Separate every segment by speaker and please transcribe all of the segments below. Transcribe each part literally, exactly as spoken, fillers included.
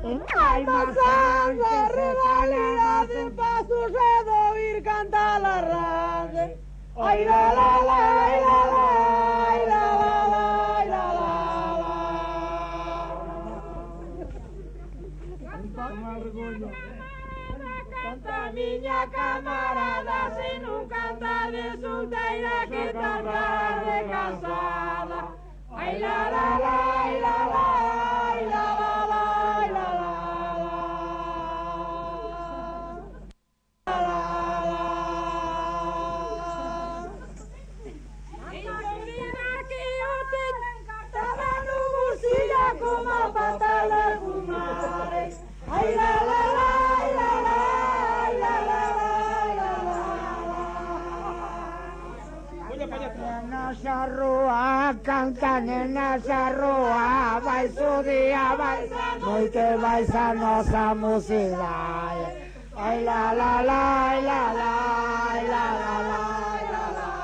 Speaker 1: Ay, pasando rivalidad de paso de oír cantar la raza. Ay, la la la, ay, la la, ay, la la la, ay, la la la. Canta niña camarada, sin un cantar de soltera que cantar de casada. Ay, la la la, ay, la la, ay, la la la, ay, la la. Como pata de fumares. Ay, la la la, ay, la la, ay, la la la, ay, la la. Nena charrúa, canta nena charrúa, vai su día, vai, muy que vai a nossa mocidade. Ay, la la la, ay, la la, ay, la la la, ay, la la.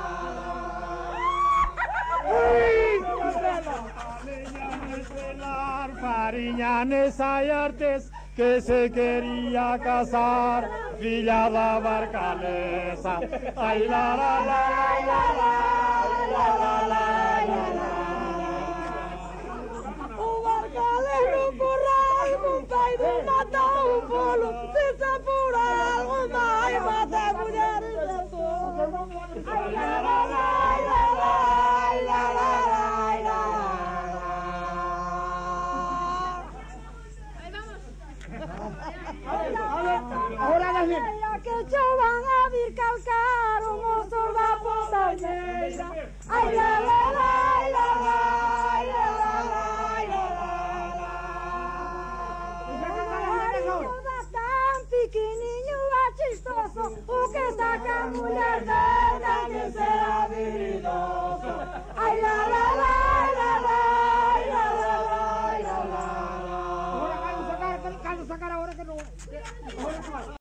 Speaker 2: Fariñanes hay artes que se quería casar, filla da barcalesa. Ay la la la, ay la la, ay la la la, ay la la.
Speaker 1: O barcalero corral, monta y de mata un polo, si se pura algo más, y mata mujeres de todo. Ay la la la, ay la la, ay la la, ay la la.
Speaker 2: Ahora las niñas
Speaker 1: que yo van a vir calcar un oso da pontaneira. Ay la la la, ay la la, ay la la la, ay la la la. Tan pequenininho chistoso, o que saca a mulher velha que será habilidoso. Ay la la la, ay la la, ay la la la, ay la la la.
Speaker 2: Ahora vamos a sacar, vamos a sacar ahora que no.